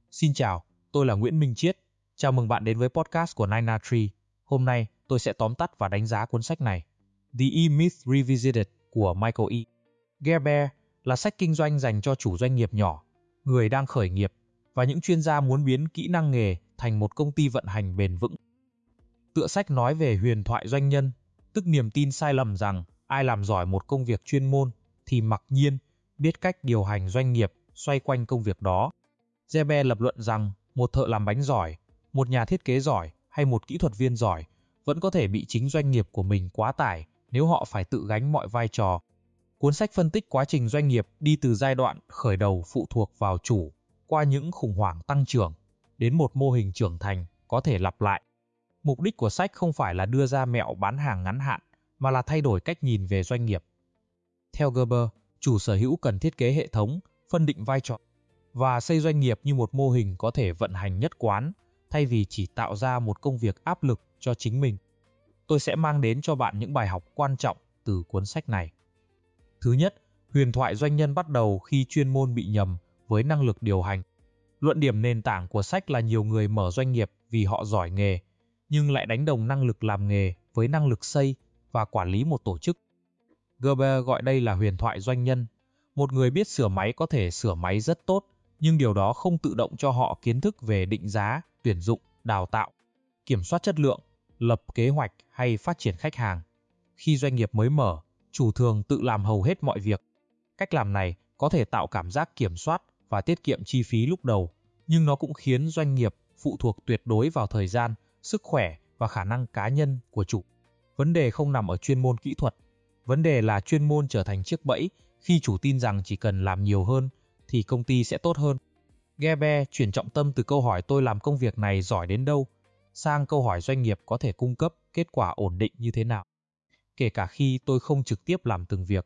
Xin chào, tôi là Nguyễn Minh Chiết. Chào mừng bạn đến với podcast của 903. Hôm nay, tôi sẽ tóm tắt và đánh giá cuốn sách này. The E-Myth Revisited của Michael E. Gerber là sách kinh doanh dành cho chủ doanh nghiệp nhỏ, người đang khởi nghiệp và những chuyên gia muốn biến kỹ năng nghề thành một công ty vận hành bền vững. Tựa sách nói về huyền thoại doanh nhân, tức niềm tin sai lầm rằng ai làm giỏi một công việc chuyên môn thì mặc nhiên biết cách điều hành doanh nghiệp xoay quanh công việc đó. Gerber lập luận rằng một thợ làm bánh giỏi, một nhà thiết kế giỏi hay một kỹ thuật viên giỏi vẫn có thể bị chính doanh nghiệp của mình quá tải nếu họ phải tự gánh mọi vai trò. Cuốn sách phân tích quá trình doanh nghiệp đi từ giai đoạn khởi đầu phụ thuộc vào chủ, qua những khủng hoảng tăng trưởng, đến một mô hình trưởng thành có thể lặp lại. Mục đích của sách không phải là đưa ra mẹo bán hàng ngắn hạn, mà là thay đổi cách nhìn về doanh nghiệp. Theo Gerber, chủ sở hữu cần thiết kế hệ thống, phân định vai trò và xây doanh nghiệp như một mô hình có thể vận hành nhất quán, thay vì chỉ tạo ra một công việc áp lực cho chính mình. Tôi sẽ mang đến cho bạn những bài học quan trọng từ cuốn sách này. Thứ nhất, huyền thoại doanh nhân bắt đầu khi chuyên môn bị nhầm với năng lực điều hành. Luận điểm nền tảng của sách là nhiều người mở doanh nghiệp vì họ giỏi nghề, nhưng lại đánh đồng năng lực làm nghề với năng lực xây và quản lý một tổ chức. Gerber gọi đây là huyền thoại doanh nhân. Một người biết sửa máy có thể sửa máy rất tốt, nhưng điều đó không tự động cho họ kiến thức về định giá, tuyển dụng, đào tạo, kiểm soát chất lượng, lập kế hoạch hay phát triển khách hàng. Khi doanh nghiệp mới mở, chủ thường tự làm hầu hết mọi việc. Cách làm này có thể tạo cảm giác kiểm soát và tiết kiệm chi phí lúc đầu, nhưng nó cũng khiến doanh nghiệp phụ thuộc tuyệt đối vào thời gian, sức khỏe và khả năng cá nhân của chủ. Vấn đề không nằm ở chuyên môn kỹ thuật. Vấn đề là chuyên môn trở thành chiếc bẫy khi chủ tin rằng chỉ cần làm nhiều hơn thì công ty sẽ tốt hơn. Gerber chuyển trọng tâm từ câu hỏi tôi làm công việc này giỏi đến đâu sang câu hỏi doanh nghiệp có thể cung cấp kết quả ổn định như thế nào, kể cả khi tôi không trực tiếp làm từng việc.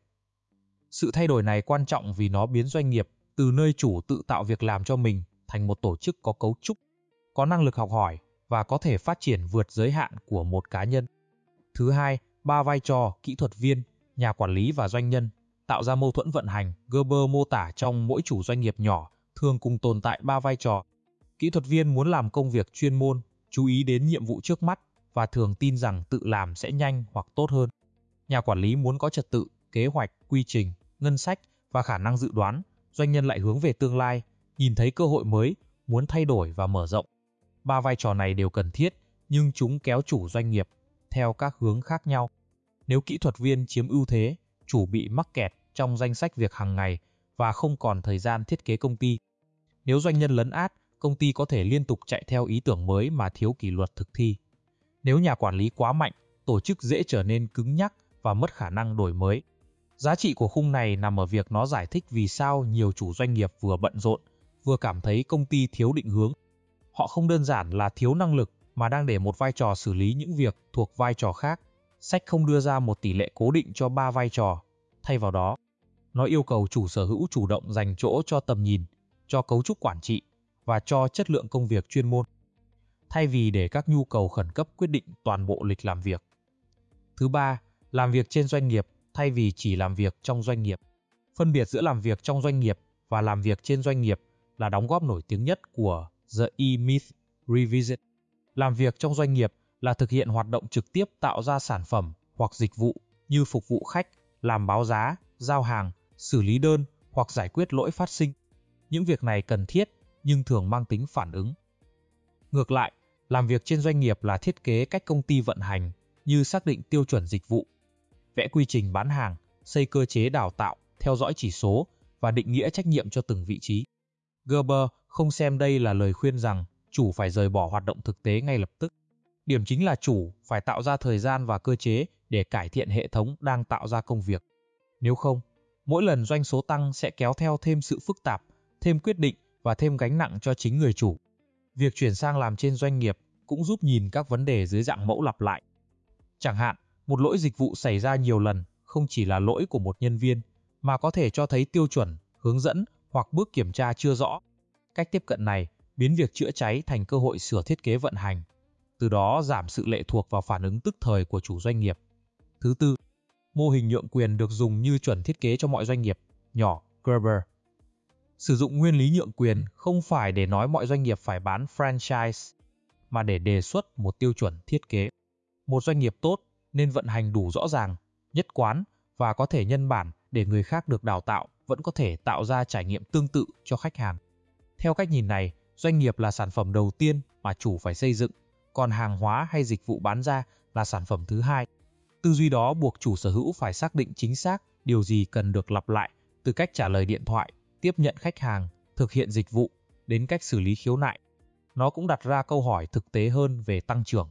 Sự thay đổi này quan trọng vì nó biến doanh nghiệp từ nơi chủ tự tạo việc làm cho mình thành một tổ chức có cấu trúc, có năng lực học hỏi và có thể phát triển vượt giới hạn của một cá nhân. Thứ hai, 3 vai trò kỹ thuật viên, nhà quản lý và doanh nhân tạo ra mâu thuẫn vận hành. Gerber mô tả trong mỗi chủ doanh nghiệp nhỏ thường cùng tồn tại 3 vai trò. Kỹ thuật viên muốn làm công việc chuyên môn, chú ý đến nhiệm vụ trước mắt và thường tin rằng tự làm sẽ nhanh hoặc tốt hơn. Nhà quản lý muốn có trật tự, kế hoạch, quy trình, ngân sách và khả năng dự đoán. Doanh nhân lại hướng về tương lai, nhìn thấy cơ hội mới, muốn thay đổi và mở rộng. 3 vai trò này đều cần thiết, nhưng chúng kéo chủ doanh nghiệp theo các hướng khác nhau. Nếu kỹ thuật viên chiếm ưu thế, chủ bị mắc kẹt trong danh sách việc hàng ngày và không còn thời gian thiết kế công ty. Nếu doanh nhân lấn át, công ty có thể liên tục chạy theo ý tưởng mới mà thiếu kỷ luật thực thi. Nếu nhà quản lý quá mạnh, tổ chức dễ trở nên cứng nhắc và mất khả năng đổi mới. Giá trị của khung này nằm ở việc nó giải thích vì sao nhiều chủ doanh nghiệp vừa bận rộn, vừa cảm thấy công ty thiếu định hướng. Họ không đơn giản là thiếu năng lực mà đang để một vai trò xử lý những việc thuộc vai trò khác. Sách không đưa ra một tỷ lệ cố định cho 3 vai trò. Thay vào đó, nó yêu cầu chủ sở hữu chủ động dành chỗ cho tầm nhìn, cho cấu trúc quản trị và cho chất lượng công việc chuyên môn, thay vì để các nhu cầu khẩn cấp quyết định toàn bộ lịch làm việc. Thứ ba, làm việc trên doanh nghiệp thay vì chỉ làm việc trong doanh nghiệp. Phân biệt giữa làm việc trong doanh nghiệp và làm việc trên doanh nghiệp là đóng góp nổi tiếng nhất của The E-Myth Revisited. Làm việc trong doanh nghiệp là thực hiện hoạt động trực tiếp tạo ra sản phẩm hoặc dịch vụ như phục vụ khách, làm báo giá, giao hàng, xử lý đơn hoặc giải quyết lỗi phát sinh. Những việc này cần thiết nhưng thường mang tính phản ứng. Ngược lại, làm việc trên doanh nghiệp là thiết kế cách công ty vận hành như xác định tiêu chuẩn dịch vụ, vẽ quy trình bán hàng, xây cơ chế đào tạo, theo dõi chỉ số và định nghĩa trách nhiệm cho từng vị trí. Gerber không xem đây là lời khuyên rằng chủ phải rời bỏ hoạt động thực tế ngay lập tức. Điểm chính là chủ phải tạo ra thời gian và cơ chế để cải thiện hệ thống đang tạo ra công việc. Nếu không, mỗi lần doanh số tăng sẽ kéo theo thêm sự phức tạp, thêm quyết định và thêm gánh nặng cho chính người chủ. Việc chuyển sang làm trên doanh nghiệp cũng giúp nhìn các vấn đề dưới dạng mẫu lặp lại. Chẳng hạn, một lỗi dịch vụ xảy ra nhiều lần không chỉ là lỗi của một nhân viên, mà có thể cho thấy tiêu chuẩn, hướng dẫn hoặc bước kiểm tra chưa rõ. Cách tiếp cận này biến việc chữa cháy thành cơ hội sửa thiết kế vận hành, từ đó giảm sự lệ thuộc vào phản ứng tức thời của chủ doanh nghiệp. Thứ tư, mô hình nhượng quyền được dùng như chuẩn thiết kế cho mọi doanh nghiệp nhỏ. Gerber Sử dụng nguyên lý nhượng quyền không phải để nói mọi doanh nghiệp phải bán franchise, mà để đề xuất một tiêu chuẩn thiết kế. Một doanh nghiệp tốt nên vận hành đủ rõ ràng, nhất quán và có thể nhân bản để người khác được đào tạo vẫn có thể tạo ra trải nghiệm tương tự cho khách hàng. Theo cách nhìn này, doanh nghiệp là sản phẩm đầu tiên mà chủ phải xây dựng, còn hàng hóa hay dịch vụ bán ra là sản phẩm thứ hai. Tư duy đó buộc chủ sở hữu phải xác định chính xác điều gì cần được lặp lại, từ cách trả lời điện thoại, tiếp nhận khách hàng, thực hiện dịch vụ, đến cách xử lý khiếu nại. Nó cũng đặt ra câu hỏi thực tế hơn về tăng trưởng.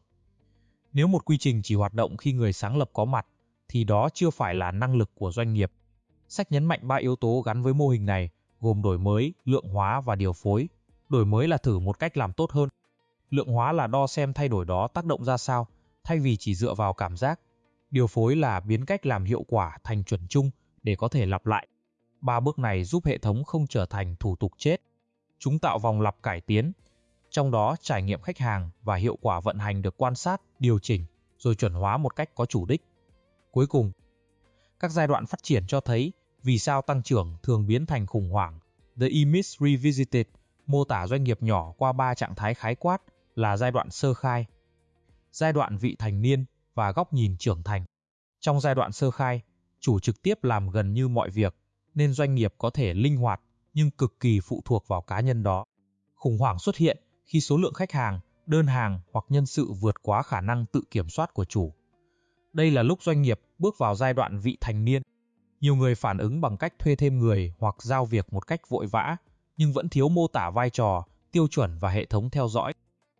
Nếu một quy trình chỉ hoạt động khi người sáng lập có mặt, thì đó chưa phải là năng lực của doanh nghiệp. Sách nhấn mạnh 3 yếu tố gắn với mô hình này, gồm đổi mới, lượng hóa và điều phối. Đổi mới là thử một cách làm tốt hơn. Lượng hóa là đo xem thay đổi đó tác động ra sao, thay vì chỉ dựa vào cảm giác. Điều phối là biến cách làm hiệu quả thành chuẩn chung để có thể lặp lại. 3 bước này giúp hệ thống không trở thành thủ tục chết. Chúng tạo vòng lặp cải tiến, trong đó trải nghiệm khách hàng và hiệu quả vận hành được quan sát, điều chỉnh, rồi chuẩn hóa một cách có chủ đích. Cuối cùng, các giai đoạn phát triển cho thấy vì sao tăng trưởng thường biến thành khủng hoảng. The E-Myth Revisited mô tả doanh nghiệp nhỏ qua 3 trạng thái khái quát là giai đoạn sơ khai, giai đoạn vị thành niên và góc nhìn trưởng thành. Trong giai đoạn sơ khai, chủ trực tiếp làm gần như mọi việc, nên doanh nghiệp có thể linh hoạt nhưng cực kỳ phụ thuộc vào cá nhân đó. Khủng hoảng xuất hiện khi số lượng khách hàng, đơn hàng hoặc nhân sự vượt quá khả năng tự kiểm soát của chủ. Đây là lúc doanh nghiệp bước vào giai đoạn vị thành niên. Nhiều người phản ứng bằng cách thuê thêm người hoặc giao việc một cách vội vã, nhưng vẫn thiếu mô tả vai trò, tiêu chuẩn và hệ thống theo dõi.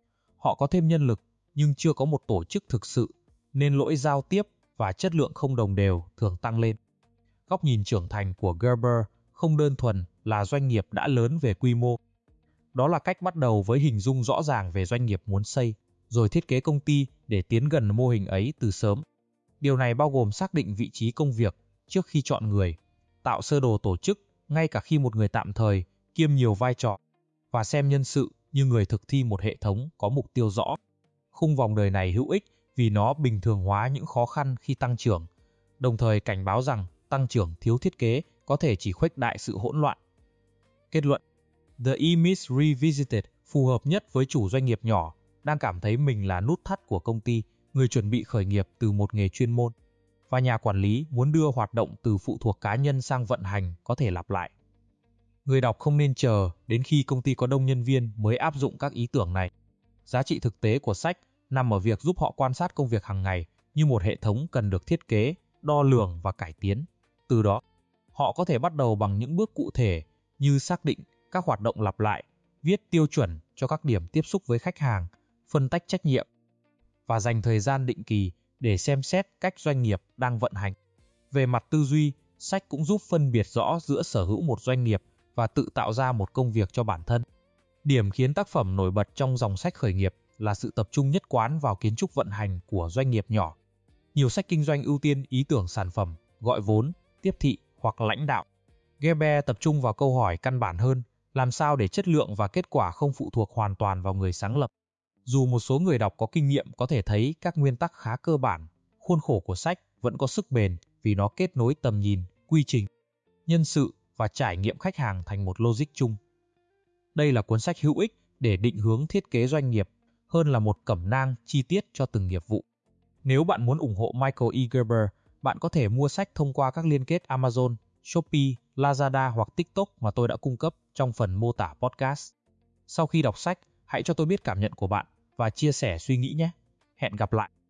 Họ có thêm nhân lực, nhưng chưa có một tổ chức thực sự, nên lỗi giao tiếp và chất lượng không đồng đều thường tăng lên. Góc nhìn trưởng thành của Gerber không đơn thuần là doanh nghiệp đã lớn về quy mô. Đó là cách bắt đầu với hình dung rõ ràng về doanh nghiệp muốn xây, rồi thiết kế công ty để tiến gần mô hình ấy từ sớm. Điều này bao gồm xác định vị trí công việc trước khi chọn người, tạo sơ đồ tổ chức ngay cả khi một người tạm thời kiêm nhiều vai trò, và xem nhân sự như người thực thi một hệ thống có mục tiêu rõ. Khung vòng đời này hữu ích vì nó bình thường hóa những khó khăn khi tăng trưởng, đồng thời cảnh báo rằng tăng trưởng thiếu thiết kế có thể chỉ khuếch đại sự hỗn loạn. Kết luận: The E-Myth Revisited phù hợp nhất với chủ doanh nghiệp nhỏ đang cảm thấy mình là nút thắt của công ty, người chuẩn bị khởi nghiệp từ một nghề chuyên môn, và nhà quản lý muốn đưa hoạt động từ phụ thuộc cá nhân sang vận hành có thể lặp lại. Người đọc không nên chờ đến khi công ty có đông nhân viên mới áp dụng các ý tưởng này. Giá trị thực tế của sách nằm ở việc giúp họ quan sát công việc hàng ngày như một hệ thống cần được thiết kế, đo lường và cải tiến. Từ đó, họ có thể bắt đầu bằng những bước cụ thể như xác định các hoạt động lặp lại, viết tiêu chuẩn cho các điểm tiếp xúc với khách hàng, phân tách trách nhiệm, và dành thời gian định kỳ để xem xét cách doanh nghiệp đang vận hành. Về mặt tư duy, sách cũng giúp phân biệt rõ giữa sở hữu một doanh nghiệp và tự tạo ra một công việc cho bản thân. Điểm khiến tác phẩm nổi bật trong dòng sách khởi nghiệp là sự tập trung nhất quán vào kiến trúc vận hành của doanh nghiệp nhỏ. Nhiều sách kinh doanh ưu tiên ý tưởng sản phẩm, gọi vốn, tiếp thị hoặc lãnh đạo. Gerber tập trung vào câu hỏi căn bản hơn, làm sao để chất lượng và kết quả không phụ thuộc hoàn toàn vào người sáng lập. Dù một số người đọc có kinh nghiệm có thể thấy các nguyên tắc khá cơ bản, khuôn khổ của sách vẫn có sức bền vì nó kết nối tầm nhìn, quy trình, nhân sự và trải nghiệm khách hàng thành một logic chung. Đây là cuốn sách hữu ích để định hướng thiết kế doanh nghiệp hơn là một cẩm nang chi tiết cho từng nghiệp vụ. Nếu bạn muốn ủng hộ Michael E. Gerber, bạn có thể mua sách thông qua các liên kết Amazon, Shopee, Lazada hoặc TikTok mà tôi đã cung cấp trong phần mô tả podcast. Sau khi đọc sách, hãy cho tôi biết cảm nhận của bạn và chia sẻ suy nghĩ nhé. Hẹn gặp lại!